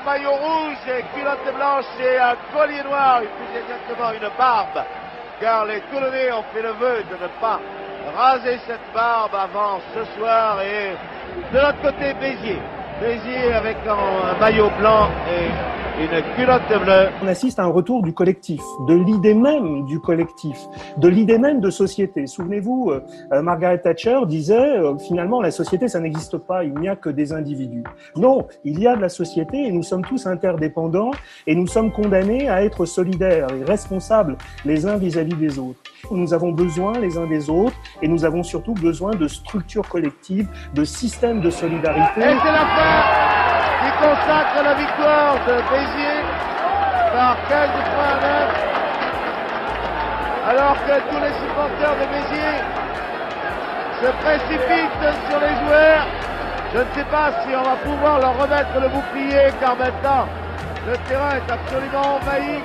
maillot rouge et culotte blanche et un collier noir, plus exactement une barbe, car les Toulonnais ont fait le vœu de ne pas raser cette barbe avant ce soir. Et de l'autre côté, Béziers avec un maillot blanc et une culotte bleue. On assiste à un retour du collectif, de l'idée même du collectif, de l'idée même de société. Souvenez-vous, Margaret Thatcher disait finalement la société ça n'existe pas, il n'y a que des individus. Non, il y a de la société et nous sommes tous interdépendants et nous sommes condamnés à être solidaires et responsables les uns vis-à-vis des autres. Nous avons besoin les uns des autres et nous avons surtout besoin de structures collectives, de systèmes de solidarité. Et c'est la fin qui consacre la victoire de Béziers par 15 points à 9, alors que tous les supporters de Béziers se précipitent sur les joueurs. Je ne sais pas si on va pouvoir leur remettre le bouclier, car maintenant le terrain est absolument envahi.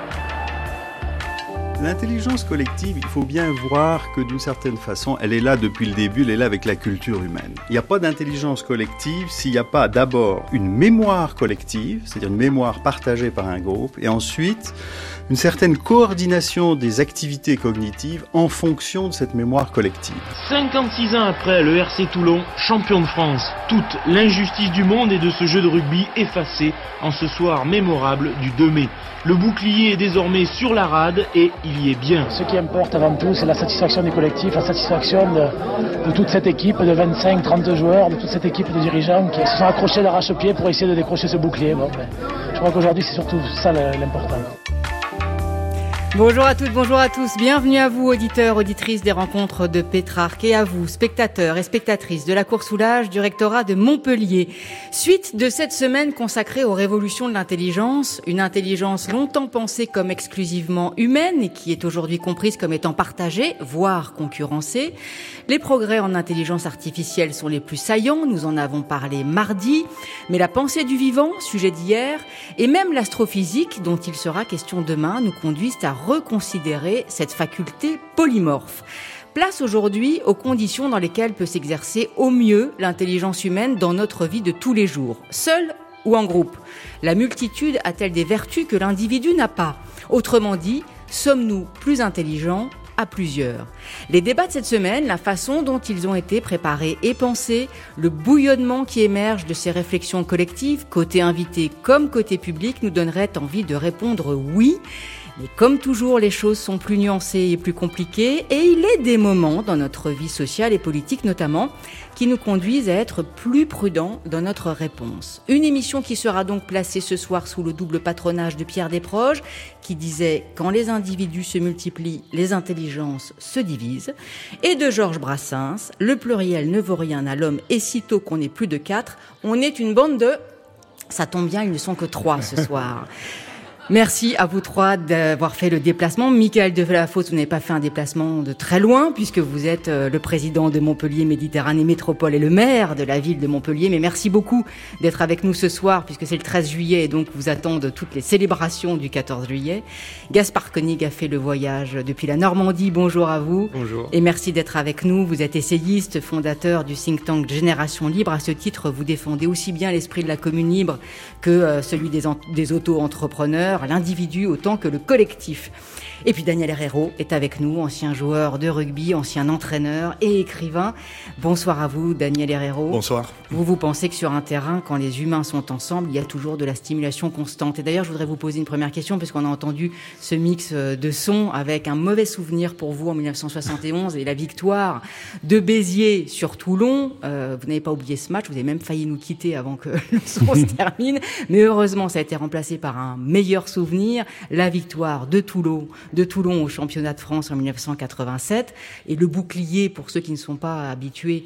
L'intelligence collective, il faut bien voir que d'une certaine façon, elle est là depuis le début, elle est là avec la culture humaine. Il n'y a pas d'intelligence collective s'il n'y a pas d'abord une mémoire collective, c'est-à-dire une mémoire partagée par un groupe, et ensuite une certaine coordination des activités cognitives en fonction de cette mémoire collective. 56 ans après le RC Toulon, champion de France, toute l'injustice du monde et de ce jeu de rugby effacée en ce soir mémorable du 2 mai. Le bouclier est désormais sur la rade et il y est bien. Ce qui importe avant tout, c'est la satisfaction du collectif, la satisfaction de toute cette équipe de 25-30 joueurs, de toute cette équipe de dirigeants qui se sont accrochés d'arrache-pied pour essayer de décrocher ce bouclier. Je crois qu'aujourd'hui, c'est surtout ça l'important. Bonjour à toutes, bonjour à tous. Bienvenue à vous, auditeurs, auditrices des rencontres de Pétrarque, et à vous, spectateurs et spectatrices de la course au large du rectorat de Montpellier. Suite de cette semaine consacrée aux révolutions de l'intelligence, une intelligence longtemps pensée comme exclusivement humaine et qui est aujourd'hui comprise comme étant partagée, voire concurrencée. Les progrès en intelligence artificielle sont les plus saillants, nous en avons parlé mardi, mais la pensée du vivant, sujet d'hier, et même l'astrophysique, dont il sera question demain, nous conduisent à reconsidérer cette faculté polymorphe. Place aujourd'hui aux conditions dans lesquelles peut s'exercer au mieux l'intelligence humaine dans notre vie de tous les jours, seule ou en groupe. La multitude a-t-elle des vertus que l'individu n'a pas ? Autrement dit, sommes-nous plus intelligents à plusieurs? Les débats de cette semaine, la façon dont ils ont été préparés et pensés, le bouillonnement qui émerge de ces réflexions collectives, côté invité comme côté public, nous donneraient envie de répondre oui. Mais comme toujours, les choses sont plus nuancées et plus compliquées, et il est des moments dans notre vie sociale et politique notamment qui nous conduisent à être plus prudents dans notre réponse. Une émission qui sera donc placée ce soir sous le double patronage de Pierre Desproges, qui disait « Quand les individus se multiplient, les intelligences se divisent », et de Georges Brassens « Le pluriel ne vaut rien à l'homme, et sitôt qu'on est plus de 4, on est une bande de… » Ça tombe bien, ils ne sont que 3 ce soir. Merci à vous trois d'avoir fait le déplacement. Michael Delafosse, vous n'avez pas fait un déplacement de très loin puisque vous êtes le président de Montpellier Méditerranée Métropole et le maire de la ville de Montpellier. Mais merci beaucoup d'être avec nous ce soir puisque c'est le 13 juillet et donc vous attendent toutes les célébrations du 14 juillet. Gaspard Koenig a fait le voyage depuis la Normandie. Bonjour à vous. Bonjour. Et merci d'être avec nous. Vous êtes essayiste, fondateur du think tank Génération Libre. À ce titre, vous défendez aussi bien l'esprit de la commune libre que celui des auto-entrepreneurs, l'individu autant que le collectif. Et puis Daniel Herrero est avec nous, ancien joueur de rugby, ancien entraîneur et écrivain. Bonsoir à vous, Daniel Herrero. Bonsoir. Vous pensez que sur un terrain, quand les humains sont ensemble, il y a toujours de la stimulation constante. Et d'ailleurs, je voudrais vous poser une première question, puisqu'on a entendu ce mix de sons avec un mauvais souvenir pour vous en 1971 et la victoire de Béziers sur Toulon. Vous n'avez pas oublié ce match, vous avez même failli nous quitter avant que le son se termine. Mais heureusement, ça a été remplacé par un meilleur souvenir, la victoire de Toulon au championnat de France en 1987, et le bouclier, pour ceux qui ne sont pas habitués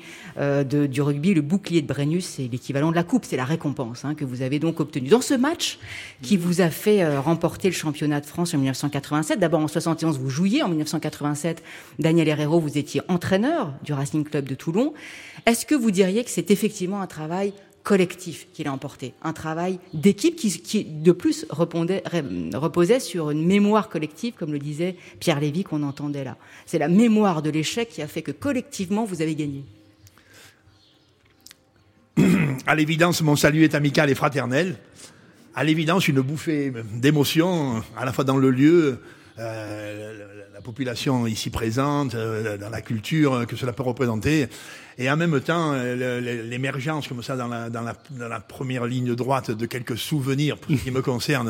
du rugby, le bouclier de Brennus, c'est l'équivalent de la coupe, c'est la récompense que vous avez donc obtenue. Dans ce match qui vous a fait remporter le championnat de France en 1987, d'abord en 71 vous jouiez, en 1987, Daniel Herrero, vous étiez entraîneur du Racing Club de Toulon. Est-ce que vous diriez que c'est effectivement un travail collectif qu'il a emporté, un travail d'équipe qui de plus reposait sur une mémoire collective, comme le disait Pierre Lévy qu'on entendait là. C'est la mémoire de l'échec qui a fait que collectivement vous avez gagné. À l'évidence, mon salut est amical et fraternel à l'évidence une bouffée d'émotion, à la fois dans le lieu, la population ici présente, dans la culture que cela peut représenter, et en même temps l'émergence comme ça dans la première ligne droite de quelques souvenirs, pour ce qui me concerne,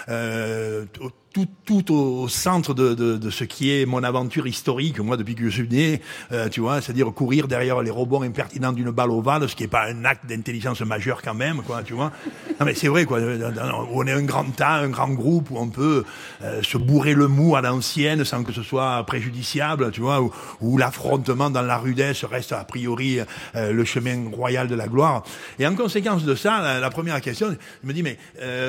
tout au centre de ce qui est mon aventure historique, moi, depuis que je suis né, tu vois, c'est-à-dire courir derrière les rebonds impertinents d'une balle ovale, ce qui est pas un acte d'intelligence majeur quand même, quoi, tu vois. Non, mais c'est vrai, quoi. On est un grand tas, un grand groupe où on peut se bourrer le mou à l'ancienne sans que ce soit préjudiciable, tu vois, où l'affrontement dans la rudesse reste a priori le chemin royal de la gloire. Et en conséquence de ça, la première question, je me dis, mais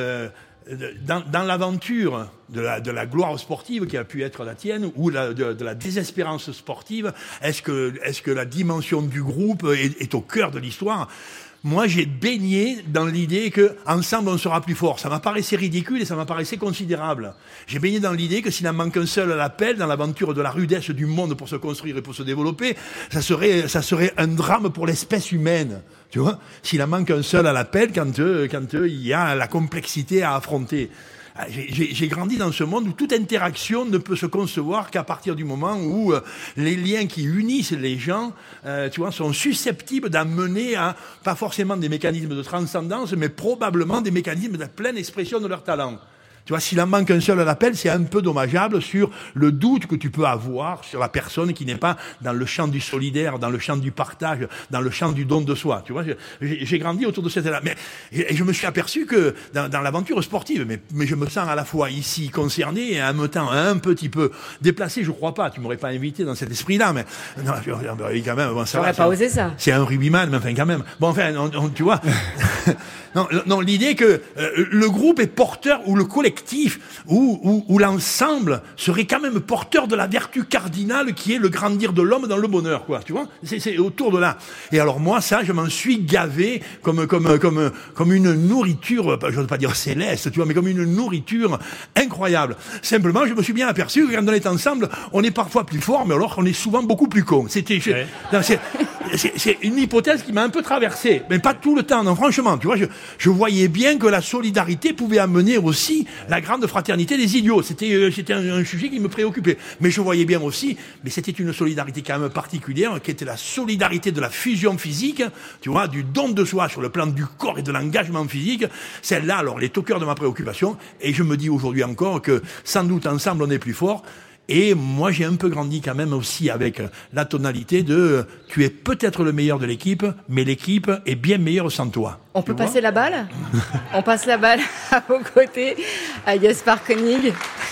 dans l'aventure de la gloire sportive qui a pu être la tienne ou de la désespérance sportive, est-ce que la dimension du groupe est au cœur de l'histoire? Moi, j'ai baigné dans l'idée que ensemble on sera plus fort. Ça m'apparaissait ridicule et ça m'apparaissait considérable. J'ai baigné dans l'idée que s'il en manque un seul à l'appel dans l'aventure de la rudesse du monde pour se construire et pour se développer, ça serait un drame pour l'espèce humaine. Tu vois, s'il en manque un seul à l'appel quand il y a la complexité à affronter. J'ai grandi dans ce monde où toute interaction ne peut se concevoir qu'à partir du moment où les liens qui unissent les gens, tu vois, sont susceptibles d'amener à pas forcément des mécanismes de transcendance, mais probablement des mécanismes de pleine expression de leur talent. Tu vois, s'il en manque un seul à l'appel, c'est un peu dommageable sur le doute que tu peux avoir sur la personne qui n'est pas dans le champ du solidaire, dans le champ du partage, dans le champ du don de soi. Tu vois, j'ai grandi autour de cette état-là. Mais je me suis aperçu que dans l'aventure sportive, mais je me sens à la fois ici concerné et en même temps un petit peu déplacé. Je crois pas. Tu m'aurais pas invité dans cet esprit-là, mais non, quand même. Bon, ça j'aurais pas osé ça. C'est un rugbyman, mais enfin quand même. Bon, enfin, tu vois. Non, l'idée que le groupe est porteur ou le collectif ou l'ensemble serait quand même porteur de la vertu cardinale qui est le grandir de l'homme dans le bonheur, quoi. Tu vois, c'est autour de là. Et alors moi, ça, je m'en suis gavé comme une nourriture, je veux pas dire céleste, tu vois, mais comme une nourriture incroyable. Simplement, je me suis bien aperçu que quand on est ensemble, on est parfois plus fort, mais alors on est souvent beaucoup plus con. C'est une hypothèse qui m'a un peu traversé, mais pas tout le temps. Non, franchement, tu vois, je voyais bien que la solidarité pouvait amener aussi la grande fraternité des idiots. C'était un sujet qui me préoccupait. Mais je voyais bien aussi, mais c'était une solidarité quand même particulière, qui était la solidarité de la fusion physique, tu vois, du don de soi sur le plan du corps et de l'engagement physique. Celle-là, alors, elle est au cœur de ma préoccupation. Et je me dis aujourd'hui encore que, sans doute, ensemble, on est plus fort. Et moi, j'ai un peu grandi quand même aussi avec la tonalité de « tu es peut-être le meilleur de l'équipe, mais l'équipe est bien meilleure sans toi ». On peut passer la balle? On passe la balle à vos côtés, à Gaspard Koenig.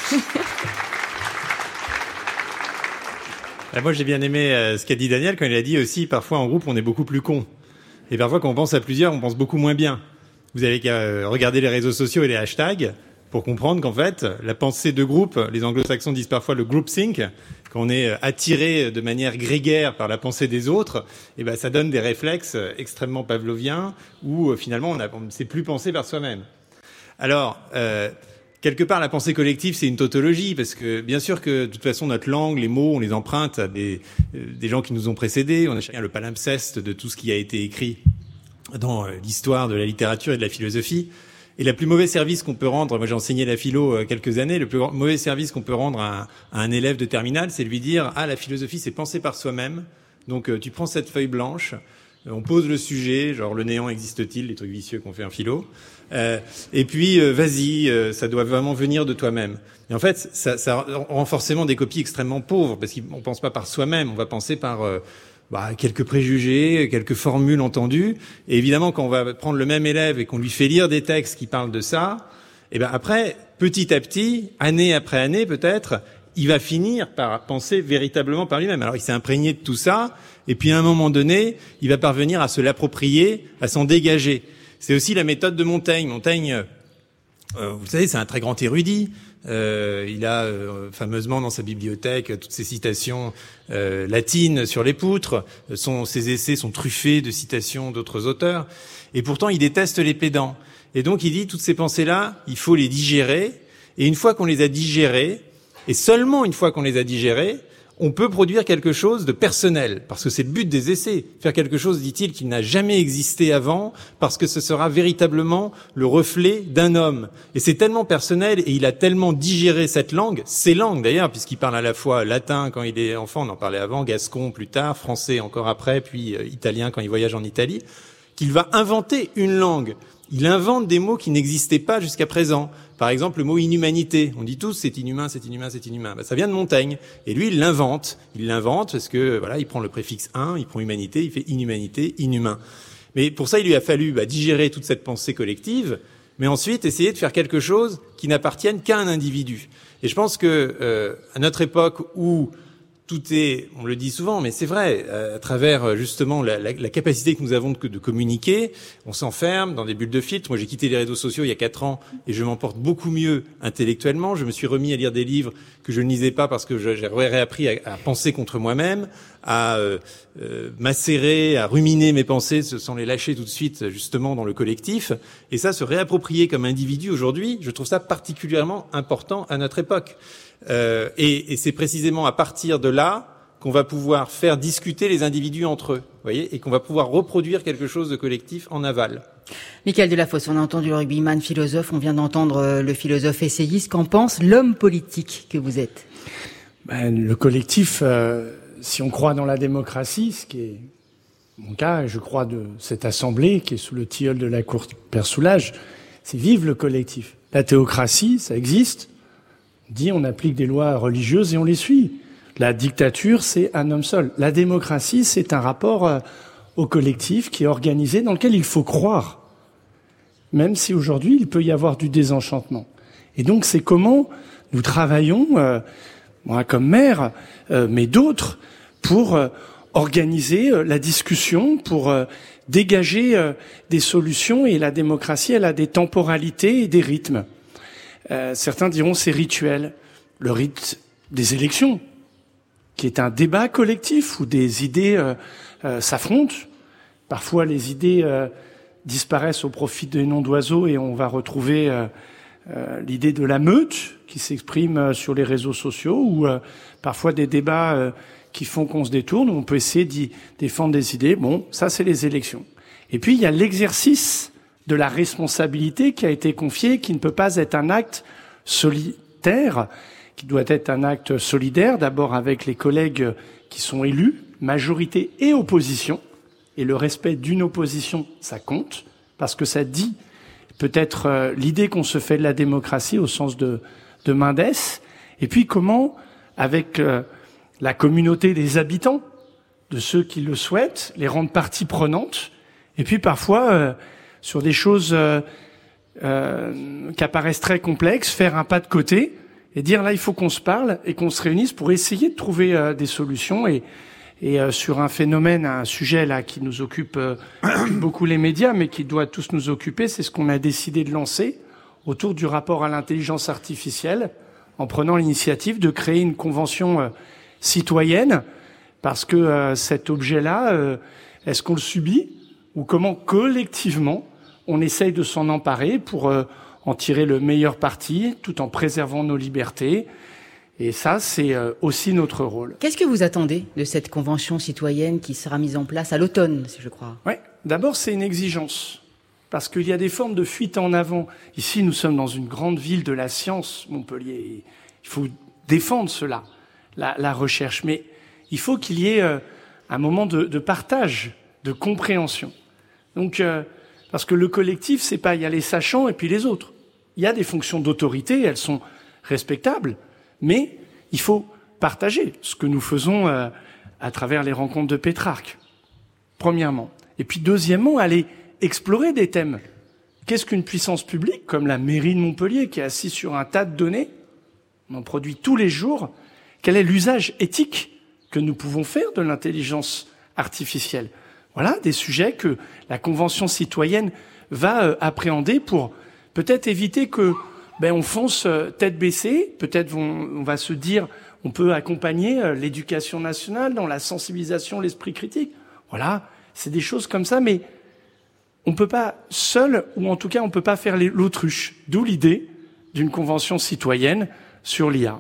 Moi, j'ai bien aimé ce qu'a dit Daniel quand il a dit aussi, parfois en groupe, on est beaucoup plus con. Et parfois, quand on pense à plusieurs, on pense beaucoup moins bien. Vous avez qu'à regarder les réseaux sociaux et les hashtags pour comprendre qu'en fait, la pensée de groupe, les anglo-saxons disent parfois le groupthink, quand on est attiré de manière grégaire par la pensée des autres, et ben ça donne des réflexes extrêmement pavloviens où finalement on ne sait plus penser par soi-même. Alors, quelque part, la pensée collective, c'est une tautologie, parce que bien sûr que de toute façon notre langue, les mots, on les emprunte à des gens qui nous ont précédés. On a chacun le palimpseste de tout ce qui a été écrit dans l'histoire de la littérature et de la philosophie. Et le plus mauvais service qu'on peut rendre, moi j'ai enseigné la philo quelques années, le plus mauvais service qu'on peut rendre à un élève de terminale, c'est de lui dire « Ah, la philosophie, c'est penser par soi-même. Donc tu prends cette feuille blanche, on pose le sujet, genre le néant existe-t-il, les trucs vicieux qu'on fait en philo, et puis vas-y, ça doit vraiment venir de toi-même. » Et en fait, ça rend forcément des copies extrêmement pauvres, parce qu'on pense pas par soi-même, on va penser par... quelques préjugés, quelques formules entendues. Et évidemment, quand on va prendre le même élève et qu'on lui fait lire des textes qui parlent de ça, et ben après, petit à petit, année après année peut-être, il va finir par penser véritablement par lui-même. Alors il s'est imprégné de tout ça, et puis à un moment donné, il va parvenir à se l'approprier, à s'en dégager. C'est aussi la méthode de Montaigne. Montaigne, vous savez, c'est un très grand érudit. Il a fameusement dans sa bibliothèque toutes ces citations latines sur les poutres. Ses essais sont truffés de citations d'autres auteurs. Et pourtant, il déteste les pédants. Et donc, il dit, toutes ces pensées-là, il faut les digérer. Et une fois qu'on les a digérées, et seulement une fois qu'on les a digérées, on peut produire quelque chose de personnel, parce que c'est le but des essais. Faire quelque chose, dit-il, qui n'a jamais existé avant, parce que ce sera véritablement le reflet d'un homme. Et c'est tellement personnel, et il a tellement digéré cette langue, ces langues d'ailleurs, puisqu'il parle à la fois latin quand il est enfant, on en parlait avant, gascon plus tard, français encore après, puis italien quand il voyage en Italie, qu'il va inventer une langue. Il invente des mots qui n'existaient pas jusqu'à présent. Par exemple, le mot inhumanité. On dit tous c'est inhumain, c'est inhumain, c'est inhumain. Ça vient de Montaigne. Et lui, il l'invente. Il l'invente parce que, voilà, il prend le préfixe un, il prend humanité, il fait inhumanité, inhumain. Mais pour ça, il lui a fallu digérer toute cette pensée collective, mais ensuite essayer de faire quelque chose qui n'appartienne qu'à un individu. Et je pense que, à notre époque où tout est, on le dit souvent, mais c'est vrai, à travers justement la capacité que nous avons de communiquer, on s'enferme dans des bulles de filtre. Moi, j'ai quitté les réseaux sociaux il y a 4 ans et je m'en porte beaucoup mieux intellectuellement. Je me suis remis à lire des livres que je ne lisais pas parce que j'ai réappris à penser contre moi-même, à macérer, à ruminer mes pensées sans les lâcher tout de suite justement dans le collectif. Et ça, se réapproprier comme individu aujourd'hui, je trouve ça particulièrement important à notre époque. Et c'est précisément à partir de là qu'on va pouvoir faire discuter les individus entre eux, vous voyez, et qu'on va pouvoir reproduire quelque chose de collectif en aval. Michael Delafosse, on a entendu le rugbyman philosophe, on vient d'entendre le philosophe essayiste. Qu'en pense l'homme politique que vous êtes? Le collectif, si on croit dans la démocratie, ce qui est mon cas, je crois de cette assemblée qui est sous le tilleul de la cour Père Soulages, c'est vive le collectif. La théocratie, ça existe. On dit on applique des lois religieuses et on les suit. La dictature, c'est un homme seul. La démocratie, c'est un rapport au collectif qui est organisé, dans lequel il faut croire. Même si aujourd'hui, il peut y avoir du désenchantement. Et donc, c'est comment nous travaillons, moi comme maire, mais d'autres, pour organiser la discussion, pour dégager des solutions. Et la démocratie, elle a des temporalités et des rythmes. Certains diront c'est rituel. Le rite des élections, qui est un débat collectif où des idées s'affrontent. Parfois, les idées disparaissent au profit des noms d'oiseaux et on va retrouver l'idée de la meute qui s'exprime sur les réseaux sociaux ou parfois des débats qui font qu'on se détourne, où on peut essayer d'y défendre des idées. Bon, ça, c'est les élections. Et puis, il y a l'exercice de la responsabilité qui a été confié, qui ne peut pas être un acte solitaire, qui doit être un acte solidaire, d'abord avec les collègues qui sont élus, majorité et opposition. Et le respect d'une opposition, ça compte, parce que ça dit peut-être l'idée qu'on se fait de la démocratie au sens de Mendes. Et puis comment, avec la communauté des habitants, de ceux qui le souhaitent, les rendre partie prenante. Et puis parfois, sur des choses qui apparaissent très complexes, faire un pas de côté et dire là, il faut qu'on se parle et qu'on se réunisse pour essayer de trouver des solutions. Et sur un phénomène, un sujet là qui nous occupe beaucoup les médias, mais qui doit tous nous occuper, c'est ce qu'on a décidé de lancer autour du rapport à l'intelligence artificielle, en prenant l'initiative de créer une convention citoyenne, parce que cet objet-là, est-ce qu'on le subit ou comment collectivement on essaye de s'en emparer pour en tirer le meilleur parti, tout en préservant nos libertés. Et ça, c'est aussi notre rôle. Qu'est-ce que vous attendez de cette convention citoyenne qui sera mise en place à l'automne, si je crois? Ouais. D'abord, c'est une exigence. Parce qu'il y a des formes de fuite en avant. Ici, nous sommes dans une grande ville de la science, Montpellier. Il faut défendre cela, la recherche. Mais il faut qu'il y ait un moment de partage, de compréhension. Donc, parce que le collectif, c'est pas il y a les sachants et puis les autres. Il y a des fonctions d'autorité, elles sont respectables. Mais il faut partager ce que nous faisons à travers les rencontres de Pétrarque, premièrement. Et puis deuxièmement, aller explorer des thèmes. Qu'est-ce qu'une puissance publique, comme la mairie de Montpellier, qui est assise sur un tas de données, on en produit tous les jours, quel est l'usage éthique que nous pouvons faire de l'intelligence artificielle? Voilà des sujets que la Convention citoyenne va appréhender pour peut-être éviter que on fonce tête baissée, peut-être on va se dire on peut accompagner l'éducation nationale dans la sensibilisation, l'esprit critique. Voilà, c'est des choses comme ça, mais on peut pas seul, ou en tout cas on peut pas faire l'autruche. D'où l'idée d'une convention citoyenne sur l'IA.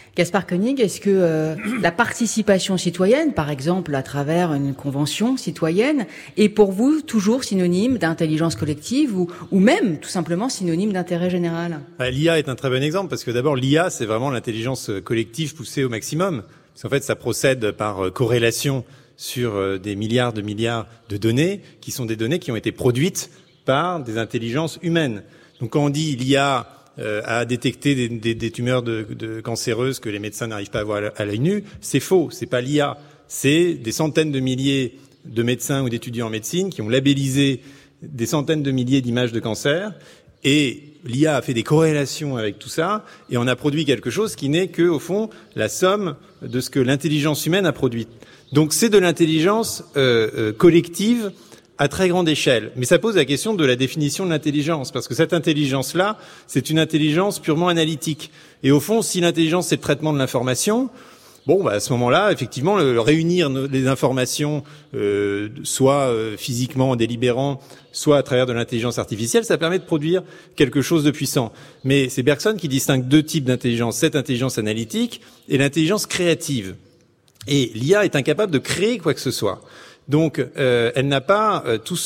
Gaspard Koenig, est-ce que la participation citoyenne, par exemple à travers une convention citoyenne, est pour vous toujours synonyme d'intelligence collective ou même tout simplement synonyme d'intérêt général? L'IA est un très bon exemple parce que d'abord l'IA c'est vraiment l'intelligence collective poussée au maximum. Parce qu'en fait ça procède par corrélation sur des milliards de données qui sont des données qui ont été produites par des intelligences humaines. Donc quand on dit l'IA à détecter des tumeurs de cancéreuses que les médecins n'arrivent pas à voir à l'œil nu, c'est faux, c'est pas l'IA. C'est des centaines de milliers de médecins ou d'étudiants en médecine qui ont labellisé des centaines de milliers d'images de cancer et l'IA a fait des corrélations avec tout ça et on a produit quelque chose qui n'est que, au fond, la somme de ce que l'intelligence humaine a produit. Donc c'est de l'intelligence collective à très grande échelle. Mais ça pose la question de la définition de l'intelligence, parce que cette intelligence-là, c'est une intelligence purement analytique. Et au fond, si l'intelligence, c'est le traitement de l'information, à ce moment-là, effectivement, réunir les informations, soit physiquement en délibérant, soit à travers de l'intelligence artificielle, ça permet de produire quelque chose de puissant. Mais c'est Bergson qui distingue deux types d'intelligence, cette intelligence analytique et l'intelligence créative. Et l'IA est incapable de créer quoi que ce soit. Donc, elle n'a pas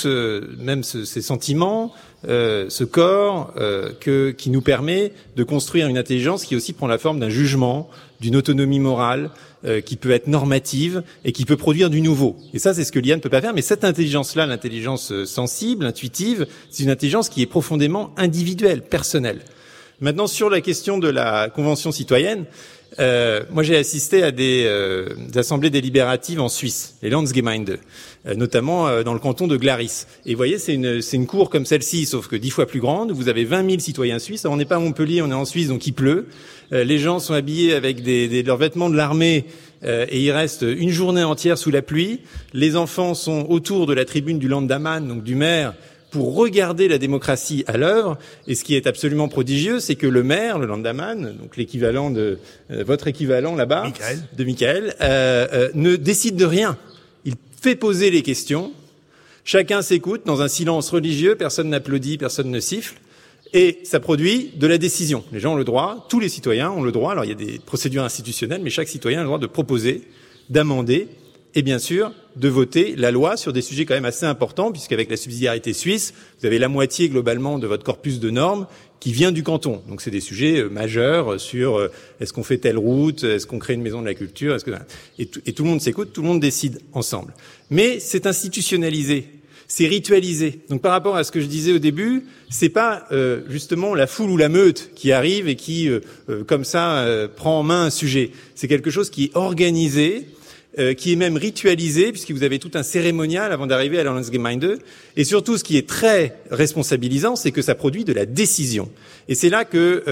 ces sentiments, ce corps qui nous permet de construire une intelligence qui aussi prend la forme d'un jugement, d'une autonomie morale, qui peut être normative et qui peut produire du nouveau. Et ça, c'est ce que l'IA ne peut pas faire. Mais cette intelligence-là, l'intelligence sensible, intuitive, c'est une intelligence qui est profondément individuelle, personnelle. Maintenant, sur la question de la Convention citoyenne, moi j'ai assisté à des assemblées délibératives en Suisse, les Landsgemeinde, notamment dans le canton de Glaris. Et vous voyez, c'est une cour comme celle-ci, sauf que 10 fois plus grande. Vous avez 20 000 citoyens suisses. Alors, on n'est pas à Montpellier, on est en Suisse, donc il pleut. Les gens sont habillés avec leurs vêtements de l'armée et ils restent une journée entière sous la pluie. Les enfants sont autour de la tribune du Landdamann, donc du maire, pour regarder la démocratie à l'œuvre. Et ce qui est absolument prodigieux, c'est que le maire, le Landdamann, donc l'équivalent de votre équivalent là-bas, de Michael, ne décide de rien. Il fait poser les questions. Chacun s'écoute dans un silence religieux. Personne n'applaudit, personne ne siffle. Et ça produit de la décision. Les gens ont le droit, tous les citoyens ont le droit. Alors il y a des procédures institutionnelles, mais chaque citoyen a le droit de proposer, d'amender, et bien sûr de voter la loi sur des sujets quand même assez importants, puisqu'avec la subsidiarité suisse, vous avez la moitié globalement de votre corpus de normes qui vient du canton. Donc c'est des sujets majeurs sur est-ce qu'on fait telle route, est-ce qu'on crée une maison de la culture, et tout le monde s'écoute, tout le monde décide ensemble. Mais c'est institutionnalisé, c'est ritualisé. Donc par rapport à ce que je disais au début, c'est pas justement la foule ou la meute qui arrive et qui comme ça prend en main un sujet. C'est quelque chose qui est organisé, qui est même ritualisé, puisque vous avez tout un cérémonial avant d'arriver à la Landsgemeinde. Et surtout, ce qui est très responsabilisant, c'est que ça produit de la décision. Et c'est là que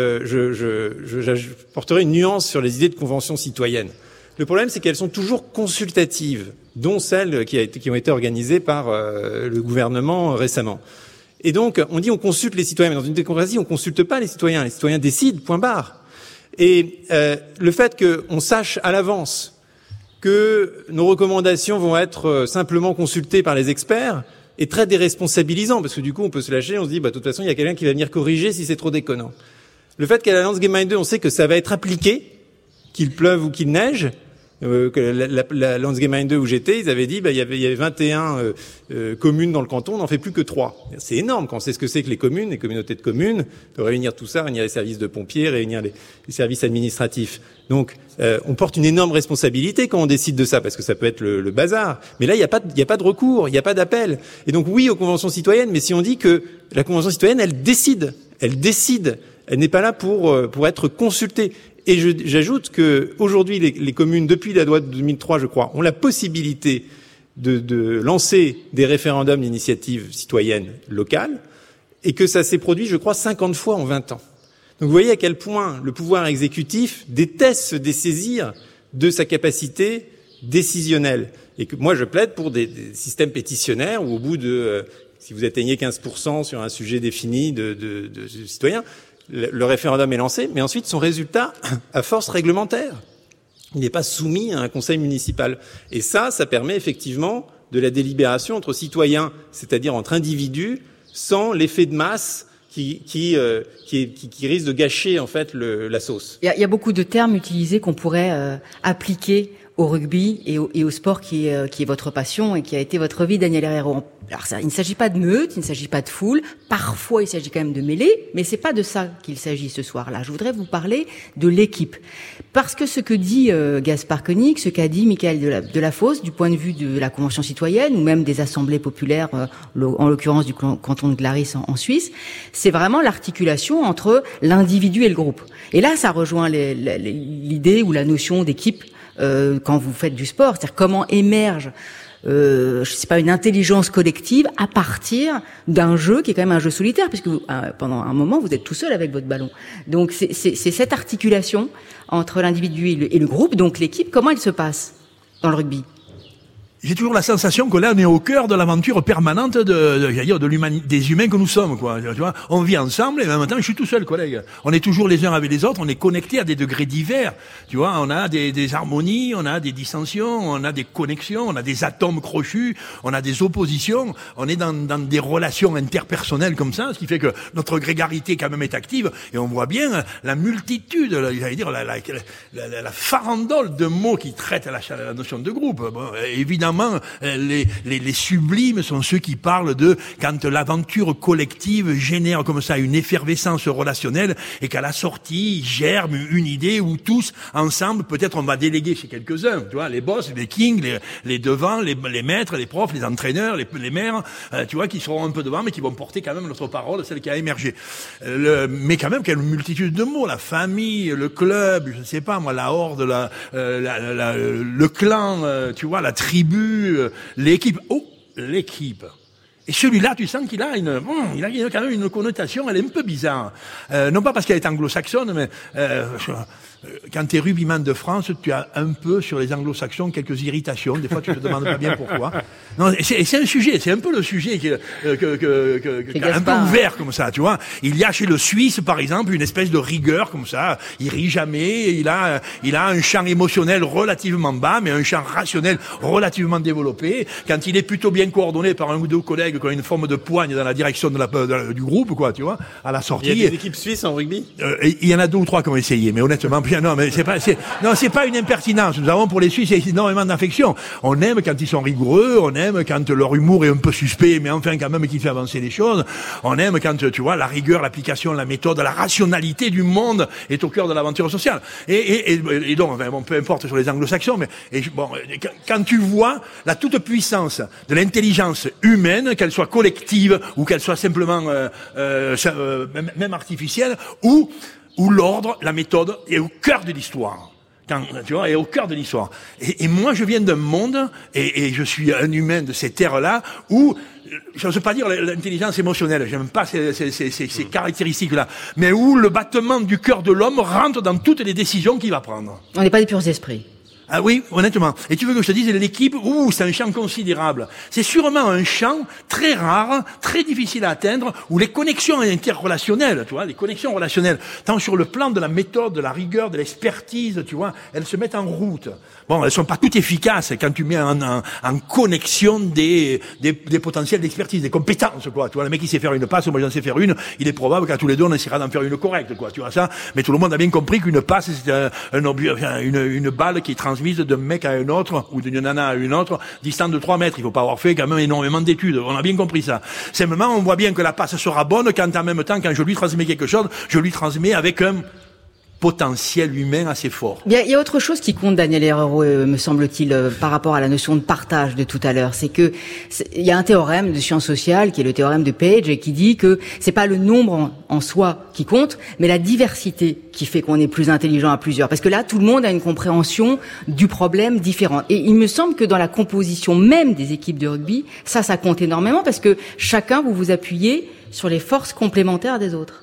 je porterai une nuance sur les idées de convention citoyenne. Le problème, c'est qu'elles sont toujours consultatives, dont celles qui ont été organisées par le gouvernement récemment. Et donc, on dit on consulte les citoyens, mais dans une démocratie, on consulte pas les citoyens décident, point barre. Et le fait qu'on sache à l'avance que nos recommandations vont être simplement consultées par les experts est très déresponsabilisant, parce que du coup, on peut se lâcher, on se dit, de toute façon, il y a quelqu'un qui va venir corriger si c'est trop déconnant. Le fait qu'à la Landsgemeinde, on sait que ça va être appliqué, qu'il pleuve ou qu'il neige, que la Landsgemeinde où j'étais, ils avaient dit, il y avait 21 communes dans le canton, on n'en fait plus que 3. C'est énorme quand on sait ce que c'est que les communes, les communautés de communes, de réunir tout ça, réunir les services de pompiers, réunir les services administratifs. Donc, on porte une énorme responsabilité quand on décide de ça, parce que ça peut être le bazar. Mais là, il n'y a pas de recours, il n'y a pas d'appel. Et donc, oui aux conventions citoyennes, mais si on dit que la convention citoyenne, elle décide, elle n'est pas là pour être consultée. Et j'ajoute que aujourd'hui, les communes, depuis la loi de 2003, je crois, ont la possibilité de lancer des référendums d'initiative citoyenne locale, et que ça s'est produit, je crois, 50 fois en 20 ans. Donc vous voyez à quel point le pouvoir exécutif déteste se dessaisir de sa capacité décisionnelle. Et que moi, je plaide pour des systèmes pétitionnaires où au bout de, si vous atteignez 15% sur un sujet défini de citoyens, le référendum est lancé, mais ensuite son résultat a force réglementaire. Il n'est pas soumis à un conseil municipal. Et ça permet effectivement de la délibération entre citoyens, c'est-à-dire entre individus, sans l'effet de masse qui risque de gâcher en fait la sauce. Il y a beaucoup de termes utilisés qu'on pourrait appliquer au rugby et au sport qui est votre passion et qui a été votre vie, Daniel Herrero. Alors ça, il ne s'agit pas de meute, il ne s'agit pas de foule. Parfois, il s'agit quand même de mêlée, mais c'est pas de ça qu'il s'agit ce soir-là. Je voudrais vous parler de l'équipe, parce que ce que dit Gaspard Koenig, ce qu'a dit Michael Delafosse, du point de vue de la Convention citoyenne ou même des assemblées populaires, en l'occurrence du canton de Glaris en Suisse, c'est vraiment l'articulation entre l'individu et le groupe. Et là, ça rejoint l'idée ou la notion d'équipe quand vous faites du sport, c'est-à-dire comment émerge je sais pas, une intelligence collective à partir d'un jeu qui est quand même un jeu solitaire, puisque vous, pendant un moment vous êtes tout seul avec votre ballon. Donc c'est cette articulation entre l'individu et le groupe, donc l'équipe. Comment elle se passe dans le rugby? J'ai toujours la sensation que là, on est au cœur de l'aventure permanente des humains que nous sommes, quoi. Tu vois, on vit ensemble et en même temps, je suis tout seul, collègue. On est toujours les uns avec les autres, on est connectés à des degrés divers. Tu vois, on a des harmonies, on a des dissensions, on a des connexions, on a des atomes crochus, on a des oppositions. On est dans des relations interpersonnelles comme ça, ce qui fait que notre grégarité quand même est active et on voit bien la multitude, j'allais dire, la farandole de mots qui traitent la notion de groupe. Bon, évidemment, les sublimes sont ceux qui parlent de quand l'aventure collective génère comme ça une effervescence relationnelle et qu'à la sortie germe une idée où tous ensemble, peut-être on va déléguer chez quelques-uns, tu vois, les boss, les kings, les devants, les maîtres, les profs, les entraîneurs, les maires, tu vois, qui seront un peu devant mais qui vont porter quand même notre parole, celle qui a émergé. Mais quand même, quelle multitude de mots, la famille, le club, je ne sais pas moi, la horde, le clan, tu vois, la tribu, l'équipe. Oh, l'équipe. Et celui-là, tu sens qu'il a quand même une connotation, elle est un peu bizarre. Non pas parce qu'elle est anglo-saxonne, mais quand tu es rugbyman de France, tu as un peu sur les anglo-saxons quelques irritations. Des fois, tu te demandes pas bien pourquoi. Non, c'est un sujet, c'est un peu le sujet qui est un peu ouvert comme ça, tu vois. Il y a chez le Suisse, par exemple, une espèce de rigueur comme ça. Il rit jamais, il a un champ émotionnel relativement bas, mais un champ rationnel relativement développé. Quand il est plutôt bien coordonné par un ou deux collègues qui ont une forme de poigne dans la direction du groupe, quoi, tu vois, à la sortie. Il y a des équipes suisses en rugby? Il y en a 2 ou 3 qui ont essayé, mais honnêtement, non, mais c'est pas une impertinence. Nous avons pour les Suisses énormément d'affection. On aime quand ils sont rigoureux, on aime quand leur humour est un peu suspect, mais enfin quand même qui fait avancer les choses. On aime quand, tu vois, la rigueur, l'application, la méthode, la rationalité du monde est au cœur de l'aventure sociale. Et donc, enfin, bon, peu importe sur les anglo-saxons, mais quand tu vois la toute-puissance de l'intelligence humaine, qu'elle soit collective ou qu'elle soit simplement même artificielle, où l'ordre, la méthode est au cœur de l'histoire. Tu vois, est au cœur de l'histoire. Et moi, je viens d'un monde, et je suis un humain de ces terres-là, où, je n'ose pas dire l'intelligence émotionnelle, j'aime pas ces caractéristiques-là, mais où le battement du cœur de l'homme rentre dans toutes les décisions qu'il va prendre. On n'est pas des purs esprits. Ah oui, honnêtement. Et tu veux que je te dise, l'équipe, c'est un champ considérable. C'est sûrement un champ très rare, très difficile à atteindre, où les connexions interrelationnelles, tu vois, les connexions relationnelles, tant sur le plan de la méthode, de la rigueur, de l'expertise, tu vois, elles se mettent en route. Bon, elles sont pas toutes efficaces quand tu mets en connexion des potentiels d'expertise, des compétences, quoi. Tu vois, le mec qui sait faire une passe, moi j'en sais faire une, il est probable qu'à tous les deux on essaiera d'en faire une correcte, quoi. Tu vois ça? Mais tout le monde a bien compris qu'une passe, c'est une balle qui est transmise d'un mec à un autre, ou d'une nana à une autre, distant de 3 mètres. Il faut pas avoir fait quand même énormément d'études. On a bien compris ça. Simplement, on voit bien que la passe sera bonne quand en même temps, quand je lui transmets quelque chose, je lui transmets avec un potentiel humain assez fort. Il y a autre chose qui compte, Daniel Herrero, me semble-t-il, par rapport à la notion de partage de tout à l'heure. C'est que il y a un théorème de sciences sociales qui est le théorème de Page et qui dit que c'est pas le nombre en soi qui compte, mais la diversité qui fait qu'on est plus intelligent à plusieurs. Parce que là, tout le monde a une compréhension du problème différente. Et il me semble que dans la composition même des équipes de rugby, ça compte énormément parce que chacun, vous vous appuyez sur les forces complémentaires des autres.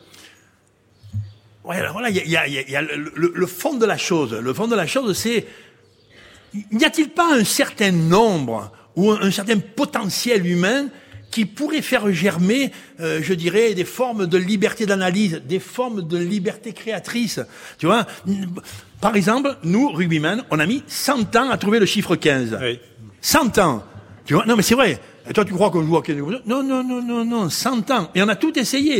Ouais, alors voilà, il y a le fond de la chose. Le fond de la chose, c'est, n'y a-t-il pas un certain nombre ou un certain potentiel humain qui pourrait faire germer, je dirais, des formes de liberté d'analyse, des formes de liberté créatrice. Tu vois, par exemple, nous, rugbymen, on a mis 100 ans à trouver le chiffre 15. Oui. 100 ans. Tu vois, non mais c'est vrai. Et toi, tu crois qu'on joue à 15 ans? Non, 100 ans. Et on a tout essayé.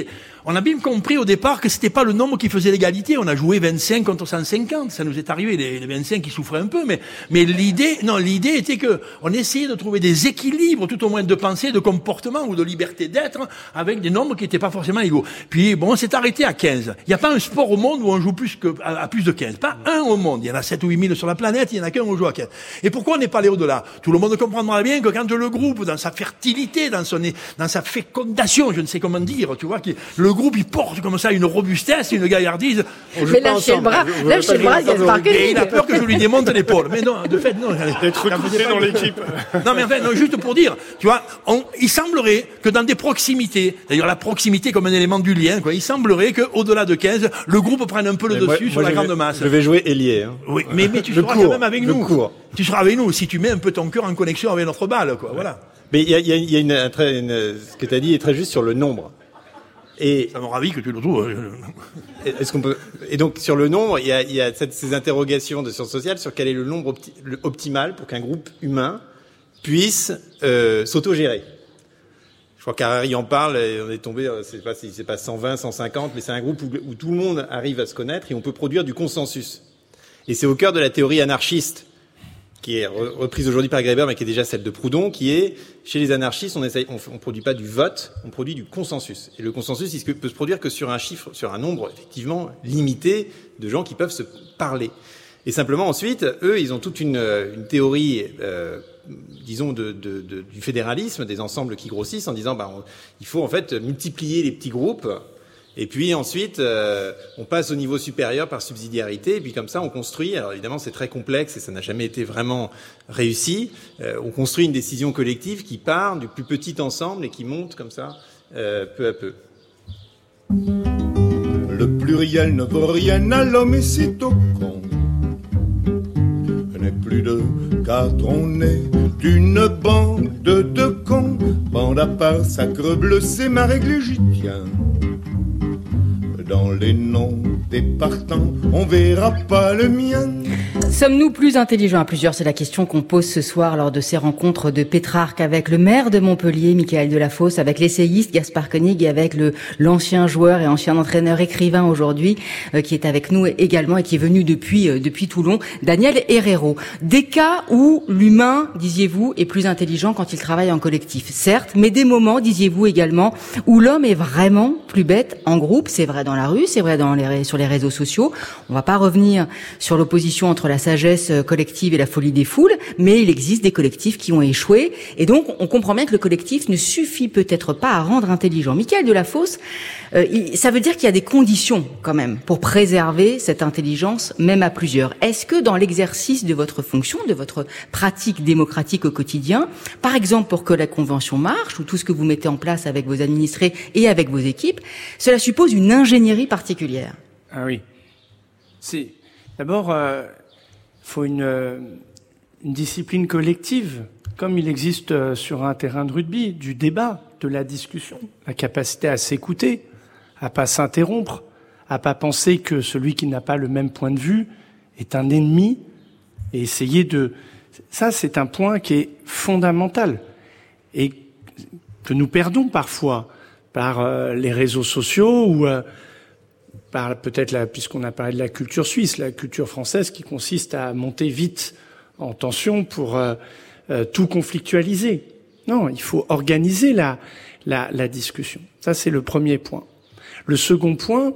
on a bien compris au départ que c'était pas le nombre qui faisait l'égalité. On a joué 25 contre 150. Ça nous est arrivé, les 25 qui souffraient un peu, mais l'idée était que on essayait de trouver des équilibres, tout au moins de pensée, de comportement ou de liberté d'être, avec des nombres qui n'étaient pas forcément égaux. Puis, bon, on s'est arrêté à 15. Il n'y a pas un sport au monde où on joue à plus de 15. Pas un au monde. Il y en a 7 ou 8 000 sur la planète, il y en a qu'un où on joue à 15. Et pourquoi on n'est pas allé au-delà? Tout le monde comprendra bien que quand le groupe, dans sa fertilité, dans sa fécondation, je ne sais comment dire, tu vois, le groupe, il porte comme ça une robustesse, une gaillardise. Mais lâchez le bras, Gaspard Koenig. Et il a peur que je lui démonte l'épaule. Mais non, de fait, non. D'être recruté dans l'équipe. Non, mais enfin, non, juste pour dire, tu vois, il semblerait que dans des proximités, d'ailleurs la proximité comme un élément du lien, quoi, il semblerait que au-delà de 15, le groupe prenne un peu le dessus sur la grande masse. Je vais jouer ailier. Hein. Oui, mais tu seras quand même avec nous. Tu seras avec nous si tu mets un peu ton cœur en connexion avec notre balle, quoi. Voilà. Mais il y a ce que tu as dit est très juste sur le nombre. Et ça me ravit que tu le trouves. Est-ce qu'on peut et donc sur le nombre, il y a ces interrogations de sciences sociales sur quel est le nombre optimal pour qu'un groupe humain puisse s'autogérer. Je crois qu'Harari en parle et on est tombé, c'est pas 120, 150, mais c'est un groupe où tout le monde arrive à se connaître et on peut produire du consensus. Et c'est au cœur de la théorie anarchiste qui est reprise aujourd'hui par Graeber, mais qui est déjà celle de Proudhon, qui est, chez les anarchistes, on produit pas du vote, on produit du consensus. Et le consensus, il peut se produire que sur un chiffre, sur un nombre, effectivement, limité de gens qui peuvent se parler. Et simplement, ensuite, eux, ils ont toute une théorie, disons, du fédéralisme, des ensembles qui grossissent, en disant, il faut, en fait, multiplier les petits groupes. Et puis ensuite, on passe au niveau supérieur par subsidiarité, et puis comme ça, on construit. Alors évidemment, c'est très complexe et ça n'a jamais été vraiment réussi. On construit une décision collective qui part du plus petit ensemble et qui monte comme ça, peu à peu. Le pluriel ne vaut rien à l'homme et c'est au con. On n'est plus de 4, on est une bande de cons. Bande à part, sacre bleu, c'est ma règle, j'y tiens. Dans les noms des partants, on verra pas le mien. Sommes-nous plus intelligents à plusieurs? C'est la question qu'on pose ce soir lors de ces rencontres de Pétrarque avec le maire de Montpellier, Michael Delafosse, avec l'essayiste Gaspard Koenig et avec l'ancien joueur et ancien entraîneur écrivain aujourd'hui, qui est avec nous également et qui est venu depuis Toulon, Daniel Herrero. Des cas où l'humain, disiez-vous, est plus intelligent quand il travaille en collectif, certes, mais des moments, disiez-vous également, où l'homme est vraiment plus bête en groupe. C'est vrai dans la rue, c'est vrai sur les réseaux sociaux. On va pas revenir sur l'opposition entre la sagesse collective et la folie des foules, mais il existe des collectifs qui ont échoué, et donc on comprend bien que le collectif ne suffit peut-être pas à rendre intelligent. Michael Delafosse, ça veut dire qu'il y a des conditions quand même pour préserver cette intelligence, même à plusieurs. Est-ce que dans l'exercice de votre fonction, de votre pratique démocratique au quotidien, par exemple pour que la convention marche, ou tout ce que vous mettez en place avec vos administrés et avec vos équipes, cela suppose une ingénierie particulière? Ah oui. D'abord, faut une discipline collective, comme il existe sur un terrain de rugby, du débat, de la discussion, la capacité à s'écouter, à pas s'interrompre, à pas penser que celui qui n'a pas le même point de vue est un ennemi, et essayer de... Ça, c'est un point qui est fondamental et que nous perdons parfois par les réseaux sociaux ou par peut-être puisqu'on a parlé de la culture suisse, la culture française qui consiste à monter vite en tension pour tout conflictualiser. Non, il faut organiser la discussion. Ça, c'est le premier point. Le second point,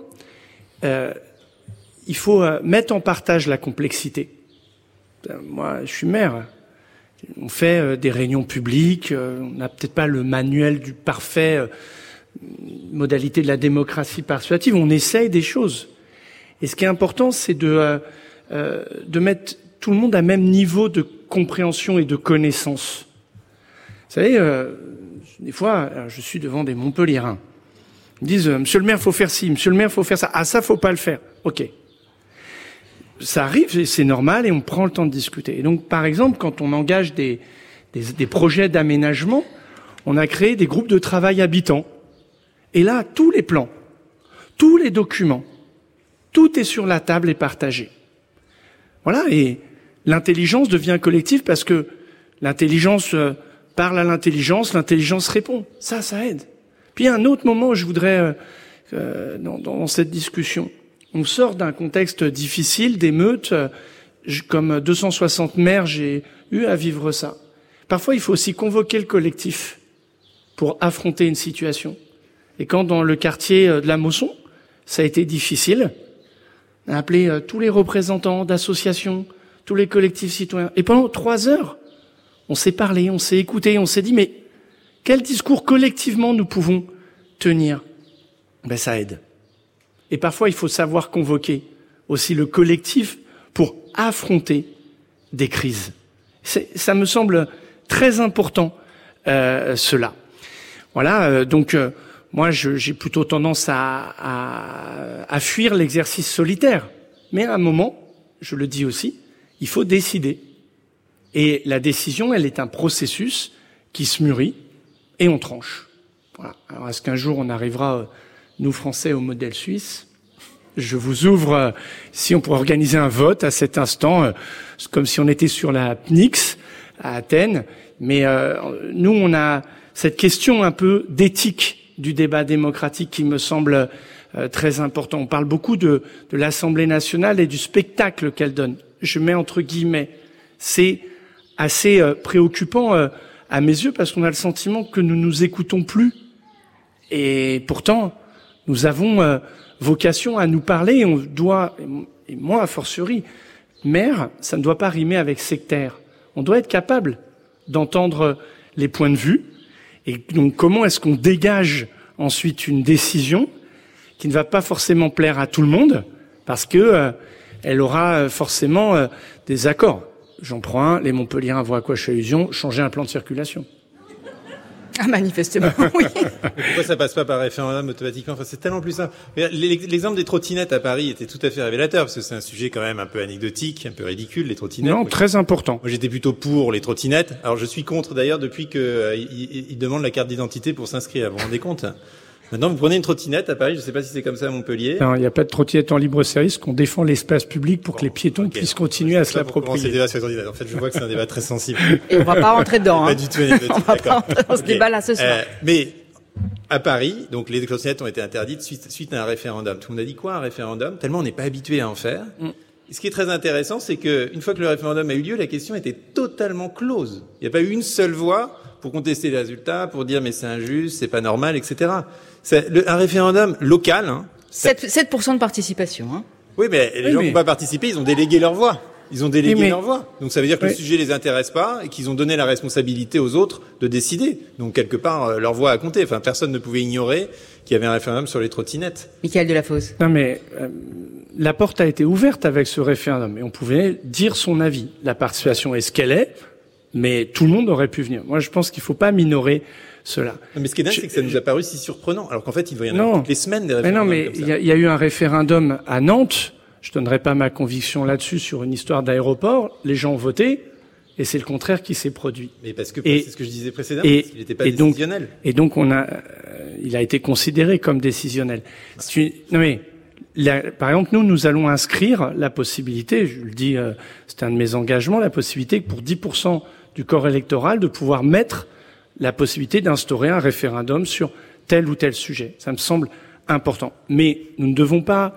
il faut mettre en partage la complexité. Moi, je suis maire. On fait des réunions publiques. On n'a peut-être pas le manuel du parfait modalité de la démocratie participative. On essaye des choses. Et ce qui est important, c'est de mettre tout le monde à même niveau de compréhension et de connaissance. Vous savez, des fois, je suis devant des Montpelliérains. Ils me disent, monsieur le maire, faut faire ci, monsieur le maire, faut faire ça. Ah, ça, faut pas le faire. OK. Ça arrive, c'est normal, et on prend le temps de discuter. Et donc, par exemple, quand on engage des projets d'aménagement, on a créé des groupes de travail habitants. Et là, tous les plans, tous les documents, tout est sur la table et partagé. Voilà, et l'intelligence devient collective parce que l'intelligence parle à l'intelligence répond. Ça aide. Puis à un autre moment, je voudrais dans cette discussion. On sort d'un contexte difficile, d'émeutes, comme 260 maires, j'ai eu à vivre ça. Parfois, il faut aussi convoquer le collectif pour affronter une situation. Et quand dans le quartier de la Mosson, ça a été difficile, on a appelé tous les représentants d'associations, tous les collectifs citoyens. Et pendant 3 heures, on s'est parlé, on s'est écouté, on s'est dit, mais quel discours collectivement nous pouvons tenir? Ça aide. Et parfois, il faut savoir convoquer aussi le collectif pour affronter des crises. Ça me semble très important, cela. Voilà, donc moi, j'ai plutôt tendance à fuir l'exercice solitaire. Mais à un moment, je le dis aussi, il faut décider. Et la décision, elle est un processus qui se mûrit et on tranche. Voilà. Alors, est-ce qu'un jour, on arrivera, nous Français, au modèle suisse? Je vous ouvre, si on pourrait organiser un vote à cet instant, comme si on était sur la PNIX à Athènes. Mais nous, on a cette question un peu d'éthique du débat démocratique qui me semble très important. On parle beaucoup de l'Assemblée nationale et du spectacle qu'elle donne. Je mets entre guillemets. C'est assez préoccupant à mes yeux parce qu'on a le sentiment que nous nous écoutons plus. Et pourtant, nous avons vocation à nous parler et on doit, et moi a fortiori, maire, ça ne doit pas rimer avec sectaire. On doit être capable d'entendre les points de vue. Et donc, comment est-ce qu'on dégage ensuite une décision qui ne va pas forcément plaire à tout le monde parce que elle aura forcément des accords. J'en prends un, les Montpelliérains voient à quoi je fais allusion, changer un plan de circulation. Ah, manifestement, oui. Pourquoi ça passe pas par référendum automatiquement? Enfin, c'est tellement plus simple. L'exemple des trottinettes à Paris était tout à fait révélateur, parce que c'est un sujet quand même un peu anecdotique, un peu ridicule, les trottinettes. Non, très important. Moi, j'étais plutôt pour les trottinettes. Alors, je suis contre, d'ailleurs, depuis ils demandent la carte d'identité pour s'inscrire. Vous vous rendez compte? Maintenant, vous prenez une trottinette à Paris, je ne sais pas si c'est comme ça à Montpellier. Non, il n'y a pas de trottinette en libre service, qu'on défend l'espace public pour que les piétons puissent continuer à se l'approprier. Débat sur les trottinettes. En fait, je vois que c'est un débat très sensible. Et on va pas rentrer dedans. Pas du tout anecdotique. On va pas rentrer dans ce débat-là ce soir. Mais à Paris, donc les trottinettes ont été interdites suite à un référendum. Tout le monde a dit quoi, un référendum? Tellement on n'est pas habitué à en faire. Et ce qui est très intéressant, c'est que une fois que le référendum a eu lieu, la question était totalement close. Il n'y a pas eu une seule voix pour contester les résultats, pour dire mais c'est injuste, c'est pas normal, etc. Un référendum local. 7% de participation. Hein. Oui, mais les gens n'ont pas participé, ils ont délégué leur voix. Ils ont délégué leur voix. Donc ça veut dire que le sujet les intéresse pas et qu'ils ont donné la responsabilité aux autres de décider. Donc quelque part, leur voix a compté. Enfin, personne ne pouvait ignorer qu'il y avait un référendum sur les trottinettes. Michael Delafosse. Non mais la porte a été ouverte avec ce référendum et on pouvait dire son avis. La participation est ce qu'elle est, mais tout le monde aurait pu venir. Moi, je pense qu'il faut pas minorer cela. Non, mais ce qui est dingue, c'est que ça nous a paru si surprenant, alors qu'en fait, il va y en avoir toutes les semaines des référendums. Mais non, mais il y a eu un référendum à Nantes. Je donnerai pas ma conviction là-dessus sur une histoire d'aéroport. Les gens ont voté et c'est le contraire qui s'est produit. Mais parce que c'est ce que je disais précédemment, parce qu'il n'était pas décisionnel. Donc il a été considéré comme décisionnel. Non mais par exemple, nous allons inscrire la possibilité, je le dis, c'est un de mes engagements, la possibilité que pour 10% du corps électoral de pouvoir mettre la possibilité d'instaurer un référendum sur tel ou tel sujet. Ça me semble important. Mais nous ne devons pas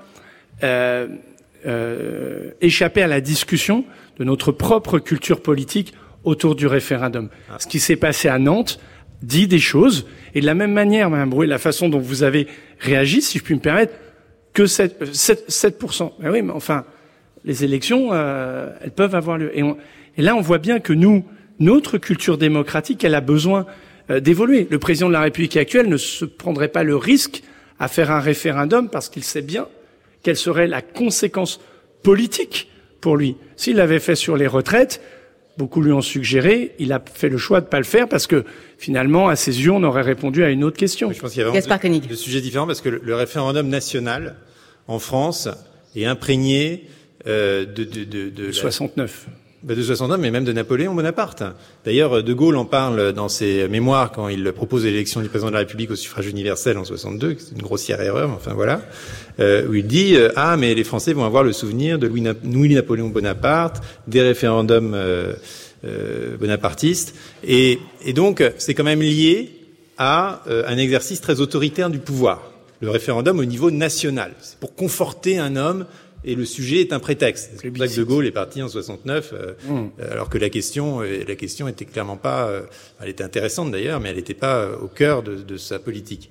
échapper à la discussion de notre propre culture politique autour du référendum. Ce qui s'est passé à Nantes dit des choses. Et de la même manière, Mme Brouet, la façon dont vous avez réagi, si je puis me permettre, que 7%. Ben oui, mais enfin, les élections, elles peuvent avoir lieu. Et là, on voit bien que notre culture démocratique, elle a besoin d'évoluer. Le président de la République actuelle ne se prendrait pas le risque à faire un référendum parce qu'il sait bien quelle serait la conséquence politique pour lui. S'il l'avait fait sur les retraites, beaucoup lui ont suggéré, il a fait le choix de pas le faire parce que finalement, à ses yeux, on aurait répondu à une autre question. Je pense qu'il y a vraiment deux sujets différents parce que le référendum national en France est imprégné de 69. De 69, mais même de Napoléon Bonaparte. D'ailleurs, De Gaulle en parle dans ses mémoires quand il propose l'élection du président de la République au suffrage universel en 62, c'est une grossière erreur, enfin voilà, où il dit mais les Français vont avoir le souvenir de Louis-Napoléon Bonaparte, des référendums bonapartistes, et donc c'est quand même lié à un exercice très autoritaire du pouvoir. le référendum au niveau national. C'est pour conforter un homme et le sujet est un prétexte. C'est pour ça que De Gaulle est parti en 69, alors que la question était clairement pas, elle était intéressante d'ailleurs, mais elle n'était pas au cœur de sa politique.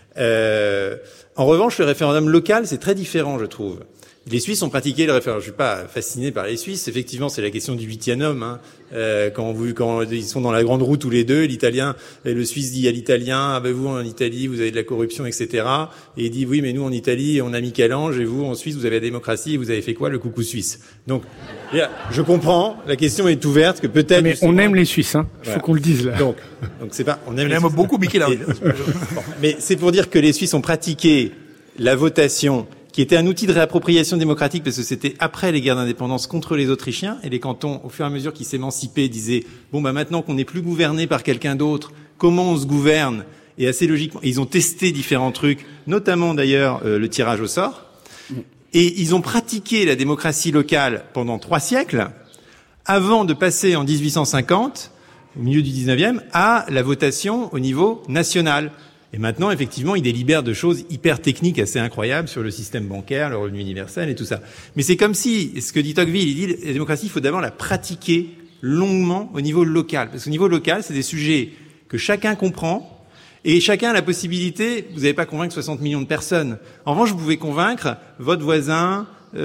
En revanche, le référendum local, c'est très différent, je trouve. Les Suisses ont pratiqué le référendum. Je suis pas fasciné par les Suisses. Effectivement, c'est la question du 8e homme. Hein. Quand ils sont dans la grande roue tous les deux, l'Italien et le Suisse dit à l'Italien, ah ben vous en Italie vous avez de la corruption, etc. Et il dit oui, mais nous en Italie on a Michel-Ange et vous en Suisse vous avez la démocratie et vous avez fait quoi, le coucou suisse. Donc je comprends. La question est ouverte que peut-être. Mais on aime les Suisses, hein. Il faut qu'on le dise là. Donc c'est pas. On aime beaucoup Michel-Ange. Mais c'est pour dire que les Suisses ont pratiqué la votation, qui était un outil de réappropriation démocratique parce que c'était après les guerres d'indépendance contre les Autrichiens, et les cantons, au fur et à mesure qu'ils s'émancipaient, disaient bon bah maintenant qu'on n'est plus gouverné par quelqu'un d'autre, comment on se gouverne? Et assez logiquement, ils ont testé différents trucs, notamment d'ailleurs le tirage au sort, et ils ont pratiqué la démocratie locale pendant 3 siècles avant de passer en 1850, au milieu du 19e, à la votation au niveau national. Et maintenant, effectivement, il délibère de choses hyper techniques assez incroyables sur le système bancaire, le revenu universel et tout ça. Mais c'est comme si, ce que dit Tocqueville, il dit, la démocratie, il faut d'abord la pratiquer longuement au niveau local. Parce qu'au niveau local, c'est des sujets que chacun comprend, et chacun a la possibilité, vous n'allez pas convaincre 60 millions de personnes. En revanche, vous pouvez convaincre votre voisin,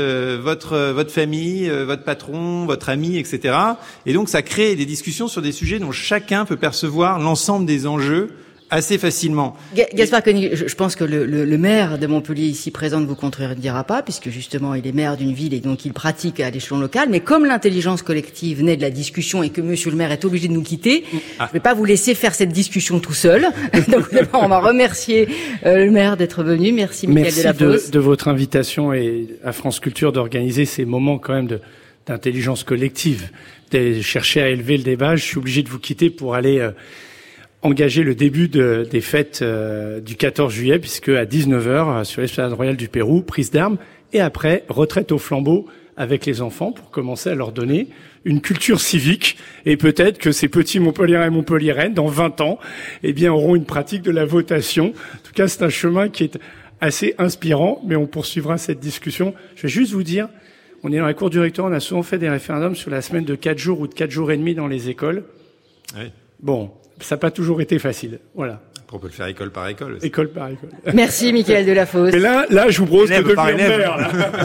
votre famille, votre patron, votre ami, etc. Et donc, ça crée des discussions sur des sujets dont chacun peut percevoir l'ensemble des enjeux assez facilement. Gaspard Koenig, je pense que le maire de Montpellier ici présent ne vous contredira pas, puisque justement il est maire d'une ville et donc il pratique à l'échelon local. Mais comme l'intelligence collective naît de la discussion et que monsieur le maire est obligé de nous quitter, je ne vais pas vous laisser faire cette discussion tout seul. Donc on va remercier le maire d'être venu. Merci Michael Delafosse. Merci de votre invitation et à France Culture d'organiser ces moments quand même d'intelligence collective, de chercher à élever le débat. Je suis obligé de vous quitter pour aller engager le début des fêtes du 14 juillet, puisque à 19h, sur l'esplanade royale du Pérou, prise d'armes, et après, retraite au flambeau avec les enfants pour commencer à leur donner une culture civique, et peut-être que ces petits Montpelliérains et Montpelliéraines, dans 20 ans, auront une pratique de la votation. En tout cas, c'est un chemin qui est assez inspirant, mais on poursuivra cette discussion. Je vais juste vous dire, on est dans la cour du rectorat, on a souvent fait des référendums sur la semaine de 4 jours ou de 4 jours et demi dans les écoles. Oui. Bon. Ça n'a pas toujours été facile. Voilà. On peut le faire école par école aussi. École par école. Merci, Michael Delafosse. Mais là, je vous propose de devenir maire.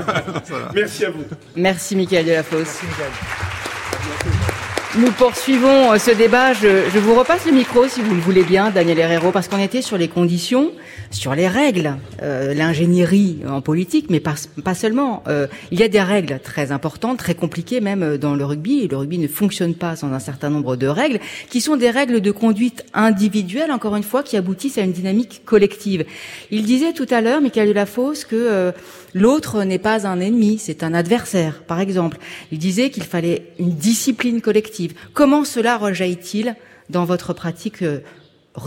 Merci à vous. Merci, Michael Delafosse. Nous poursuivons ce débat. Je vous repasse le micro, si vous le voulez bien, Daniel Herrero, parce qu'on était sur les conditions, sur les règles, l'ingénierie en politique, mais pas seulement. Il y a des règles très importantes, très compliquées même dans le rugby, et le rugby ne fonctionne pas sans un certain nombre de règles, qui sont des règles de conduite individuelle, encore une fois, qui aboutissent à une dynamique collective. Il disait tout à l'heure, Michael Delafosse, que l'autre n'est pas un ennemi, c'est un adversaire, par exemple. Il disait qu'il fallait une discipline collective. Comment cela rejaillit-il dans votre pratique rugbystique ?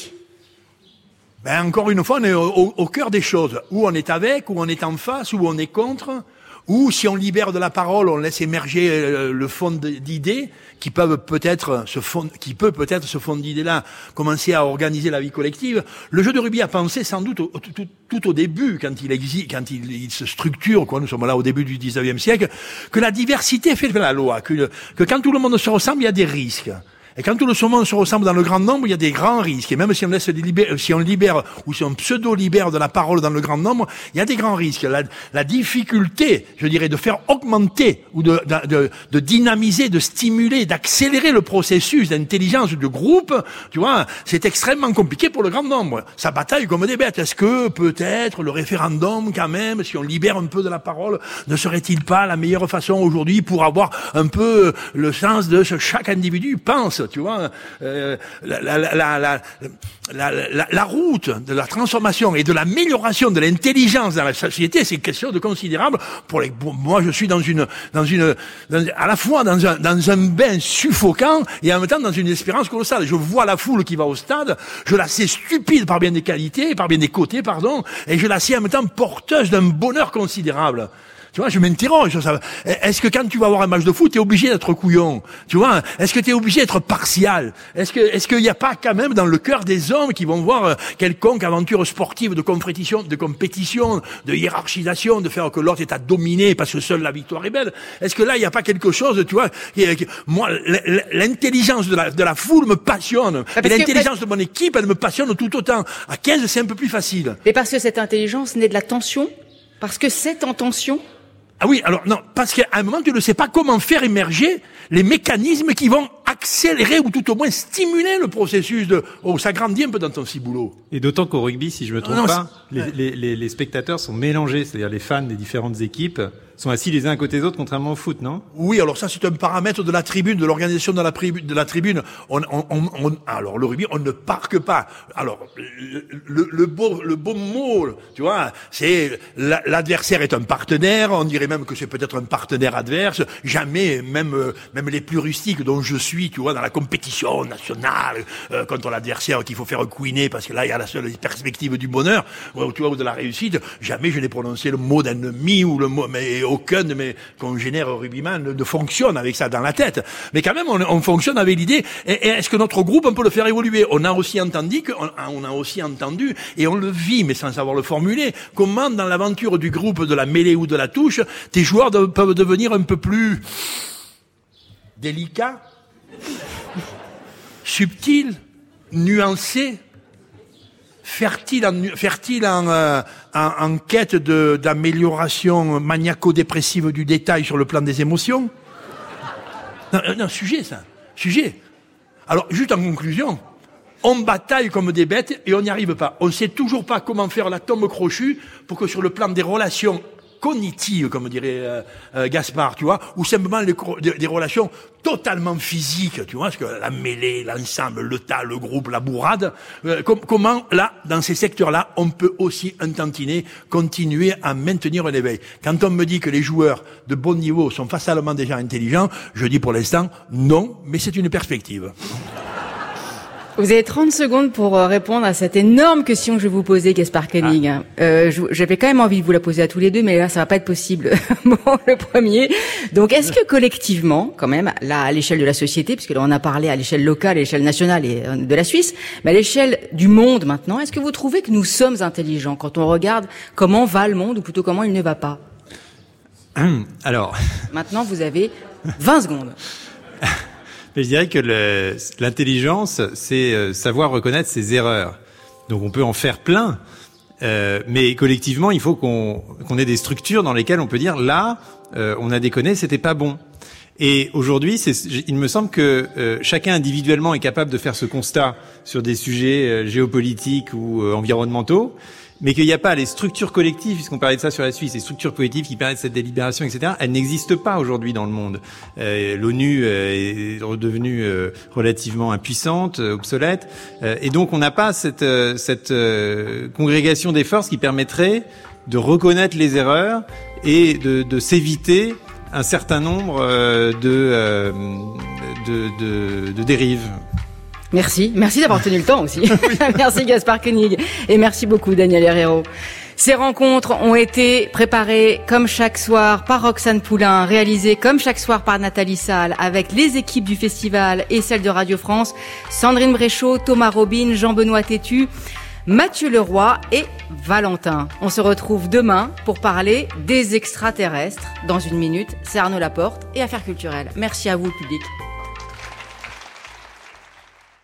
Encore une fois, on est au cœur des choses. Où on est avec, où on est en face, où on est contre, ou si on libère de la parole, on laisse émerger le fond d'idées qui peut peut-être ce fond d'idées-là commencer à organiser la vie collective. Le jeu de rugby a pensé sans doute tout au début, quand il se structure, nous sommes là au début du 19e siècle, que la diversité fait la loi, que quand tout le monde se ressemble, il y a des risques. Et quand tout le monde se ressemble dans le grand nombre, il y a des grands risques. Et même si on libère ou si on pseudo-libère de la parole dans le grand nombre, il y a des grands risques. La difficulté, je dirais, de faire augmenter ou de dynamiser, de stimuler, d'accélérer le processus d'intelligence de groupe, tu vois, c'est extrêmement compliqué pour le grand nombre. Ça bataille comme des bêtes. Est-ce que peut-être le référendum, quand même, si on libère un peu de la parole, ne serait-il pas la meilleure façon aujourd'hui pour avoir un peu le sens de ce que chaque individu pense? Tu vois, la route de la transformation et de l'amélioration de l'intelligence dans la société, c'est quelque chose de considérable. Moi, je suis à la fois dans un bain suffocant et en même temps dans une espérance colossale. Je vois la foule qui va au stade, je la sais stupide par bien des qualités, par bien des côtés, et je la sais en même temps porteuse d'un bonheur considérable. Tu vois, je m'interroge. Est-ce que quand tu vas voir un match de foot, t'es obligé d'être couillon? Tu vois, est-ce que t'es obligé d'être partial? Est-ce qu'il n'y a pas quand même dans le cœur des hommes qui vont voir quelconque aventure sportive de compétition, de hiérarchisation, de faire que l'autre est à dominer parce que seule la victoire est belle? Est-ce que là, il n'y a pas quelque chose, tu vois, moi, l'intelligence de la foule me passionne. Et l'intelligence de mon équipe, elle me passionne tout autant. À 15, c'est un peu plus facile. Mais parce que cette intelligence naît de la tension? Parce que c'est en tension? Ah oui, alors non, parce qu'à un moment, tu ne sais pas comment faire émerger les mécanismes qui vont accélérer ou tout au moins stimuler le processus de... Oh, ça grandit un peu dans ton ciboulot. Et d'autant qu'au rugby, si je me trompe pas, les spectateurs sont mélangés, c'est-à-dire les fans des différentes équipes sont assis les uns à côté des autres, contrairement au foot, non? Oui, alors ça, c'est un paramètre de la tribune, de l'organisation de la tribune. Alors, le rugby, on ne parque pas. Alors, le beau mot, tu vois, c'est l'adversaire est un partenaire, on dirait même que c'est peut-être un partenaire adverse. Jamais, même les plus rustiques dont je suis, tu vois, dans la compétition nationale, contre l'adversaire qu'il faut faire couiner parce que là, il y a la seule perspective du bonheur, tu vois, ou de la réussite. Jamais je n'ai prononcé le mot d'ennemi ou le mot, mais aucun de mes congénères rugbyman ne fonctionne avec ça dans la tête. Mais quand même, on fonctionne avec l'idée, et est-ce que notre groupe, on peut le faire évoluer? On a aussi entendu, et on le vit, mais sans savoir le formuler, comment dans l'aventure du groupe de la mêlée ou de la touche, tes joueurs peuvent devenir un peu plus délicats, subtils, nuancés, fertile en quête d'amélioration maniaco-dépressive du détail sur le plan des émotions. Non, sujet. Alors, juste en conclusion, on bataille comme des bêtes et on n'y arrive pas. On ne sait toujours pas comment faire la tombe crochue pour que sur le plan des relations cognitives, comme dirait Gaspard, tu vois, ou simplement des relations totalement physiques, tu vois, parce que la mêlée, l'ensemble, le tas, le groupe, la bourrade, comment, là, dans ces secteurs-là, on peut aussi un tantinet continuer à maintenir un éveil. Quand on me dit que les joueurs de bon niveau sont fatalement déjà intelligents, je dis pour l'instant non, mais c'est une perspective. Vous avez 30 secondes pour répondre à cette énorme question que je vais vous poser, Gaspard Koenig. J'avais quand même envie de vous la poser à tous les deux, mais là, ça va pas être possible. Bon, le premier. Donc, est-ce que collectivement, quand même, là, à l'échelle de la société, puisque là, on a parlé à l'échelle locale, à l'échelle nationale et de la Suisse, mais à l'échelle du monde maintenant, est-ce que vous trouvez que nous sommes intelligents quand on regarde comment va le monde, ou plutôt comment il ne va pas? Alors. Maintenant, vous avez 20 secondes. Mais je dirais que l'intelligence, c'est savoir reconnaître ses erreurs. Donc on peut en faire plein, mais collectivement, il faut qu'on ait des structures dans lesquelles on peut dire là, on a déconné, c'était pas bon. Et aujourd'hui, il me semble que chacun individuellement est capable de faire ce constat sur des sujets géopolitiques ou environnementaux, mais qu'il n'y a pas les structures collectives, puisqu'on parlait de ça sur la Suisse, les structures collectives qui permettent cette délibération, etc., elles n'existent pas aujourd'hui dans le monde. L'ONU est redevenue relativement impuissante, obsolète, et donc on n'a pas cette congrégation des forces qui permettrait de reconnaître les erreurs et de s'éviter un certain nombre de dérives. Merci d'avoir tenu le temps aussi. Merci Gaspard Koenig et merci beaucoup Daniel Herrero. Ces rencontres ont été préparées comme chaque soir par Roxane Poulain, réalisées comme chaque soir par Nathalie Salle, avec les équipes du festival et celles de Radio France, Sandrine Bréchot, Thomas Robin, Jean-Benoît Tétu, Mathieu Leroy et Valentin. On se retrouve demain pour parler des extraterrestres. Dans une minute, c'est Arnaud Laporte et Affaires culturelles. Merci à vous, public.